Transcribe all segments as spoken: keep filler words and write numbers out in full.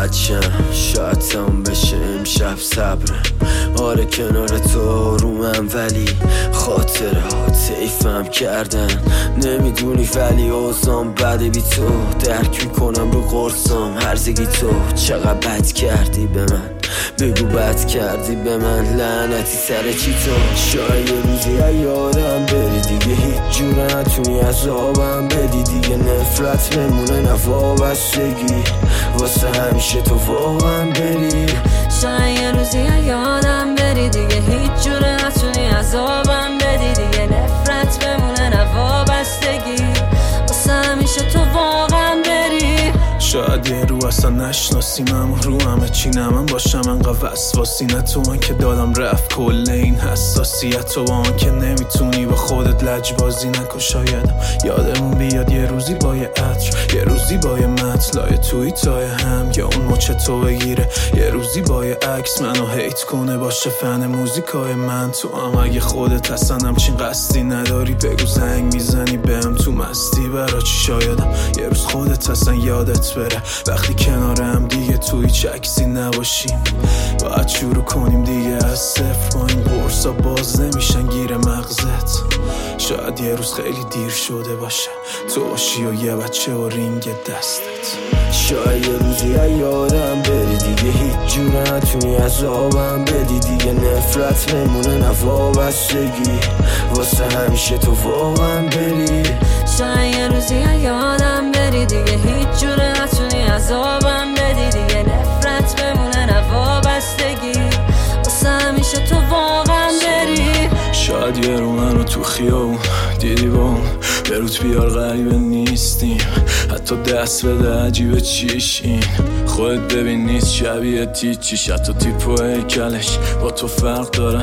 راحت شم، شاید تموم بشه امشب صبرم. آره کنار تو رو من، ولی خاطره ها تیفم کردن. نمیدونی ولی اوزام بده بی تو، درک میکنم رو قرصام هرزگی تو. چقدر بد کردی به من، بگو بد کردی به من، لعنتی سر چی تو. شاید یه روزی یادم بری دیگه، هیچ جوره نتونی عذابم بدی دیگه. نفرت بمونه نه وابستگی، واسه همیشه تو واقعا بری. شاید یه روزی یادم بری دیگه، هیچ جوره نتونی عذابم بدی دیگه. نفرت بمونه نه وابستگی، واسه همیشه تو واقعا بری. شاید یه رو اصلا نشناسیم، رو همه چی نمن باشم انقدر وسواسی. نه تو من که دادم رفت کل این حساسیت، تو با من که نمیتونی با خودت لجبازی نکن. شایدم یادمون بیاد یه روزی با یه عطر، یه روزی با یه مطلای توی تای هم، یا اون مچ تو بگیره یه روزی با یه عکس منو هیت کنه، باشه فن موزیکای من. تو هم اگه خودت اصلا همچین قصدی نداری، بگو زنگ میزنی بهم تو مستی برا چی. شایدم یه روز خودت اصلا یادت بره وقتی کنارم دیگه توی هیچ عکسی نباشیم. باید شروع کنیم دیگه از صفر، با این قرصا باز نمیشن گیر مغزت. شاید یه روز خیلی دیر شده باشه، تو باشی و یه بچه و رینگ دستت. شاید یه روزی یادم بری دیگه، هیچ جوره نتونی عذابم بدی دیگه. نفرت بمونه نه وابستگی، واسه همیشه تو واقعا بری. شاید یه روزی یادم بری دیگه، هیچ جوره نتونی عذابم بدی دیگه. نفرت بمونه نه وابستگی، واسه همیشه تو واقعا بری. شاید یه رو منو تو خیابون دیدی با اون به روت بیار غریبه نیستیم، حتی دست بده عجیبه چیشین. خودت ببین نیست شبیه تیچیش، حتی تیپ و هیکلش با تو فرق داره.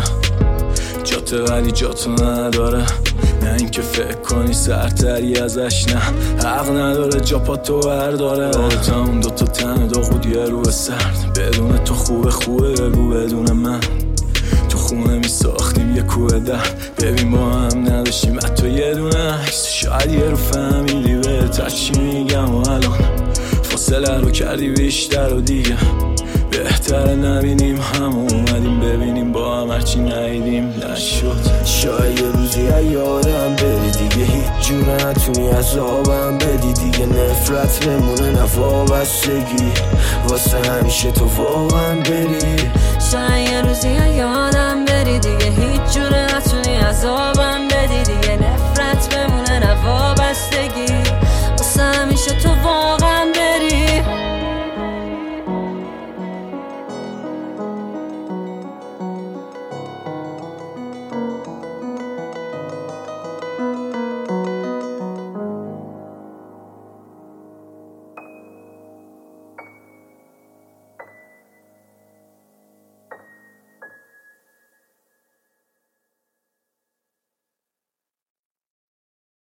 جاته ولی جاتو نداره، نه اینکه فکر کنی سرتری ازش، نه حق نداره جا پا تو برداره. رابطه اون دوتا تن دو خود یه رو سرد، بدون تو خوبه خوبه بگو بدون من. تو خونه می ساختیم یه کوه در، ببین با هم نداشتیم حتی یه دونه عکس. شاید یه رو فهمیدی بهتر چی میگم، و الان فاصله رو کردی بیشتر و دیگه بهتره نبینیم هم، اومدیم ببینیم با هم هرچی ندیدیم نشد. شاید یه روزی یادم بری دیگه، هیچ جوره نتونی عذابم بدی دیگه. نفرت بمونه نه وابستگی، واسه همیشه تو واقعا بری. شاید یه روزی یادم بری دیگه، هیچ جوره نتونی عذابم بدی دیگه. نفرت بمونه نه وابستگی، واسه همیشه تو واقعا بری.